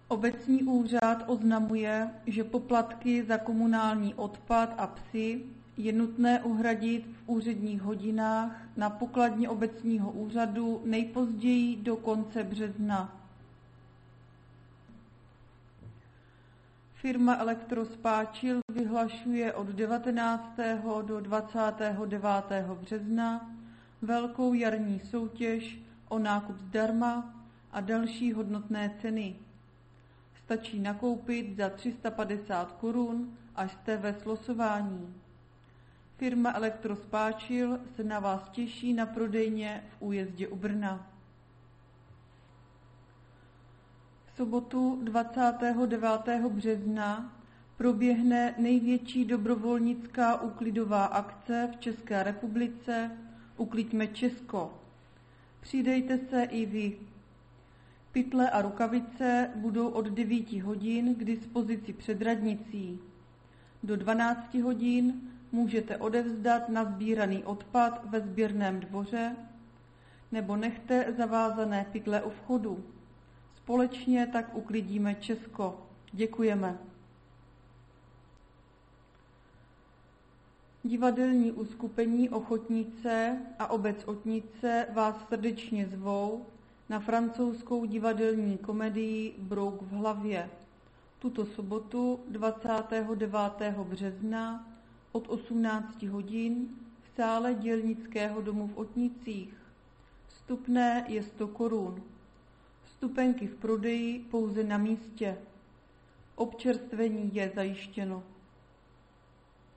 Obecní úřad oznamuje, že poplatky za komunální odpad a psy je nutné uhradit v úředních hodinách na pokladně obecního úřadu nejpozději do konce března. Firma Elektrospáčil vyhlašuje od 19. do 29. března velkou jarní soutěž o nákup zdarma a další hodnotné ceny. Stačí nakoupit za 350 korun, až jste ve slosování. Firma Elektrospáčil se na vás těší na prodejně v Újezdě u Brna. V sobotu 29. března proběhne největší dobrovolnická úklidová akce v České republice Ukliďme Česko. Přidejte se i vy. Pytle a rukavice budou od 9 hodin k dispozici před radnicí. Do 12 hodin můžete odevzdat nasbíraný odpad ve sběrném dvoře nebo nechte zavázané pytle u vchodu. Společně tak uklidíme Česko. Děkujeme. Divadelní uskupení Ochotnice a obec Otnice vás srdečně zvou na francouzskou divadelní komedii Brouk v hlavě. Tuto sobotu 29. března od 18 hodin v sále Dělnického domu v Otnicích. Vstupné je 100 korun. Vstupenky v prodeji pouze na místě. Občerstvení je zajištěno.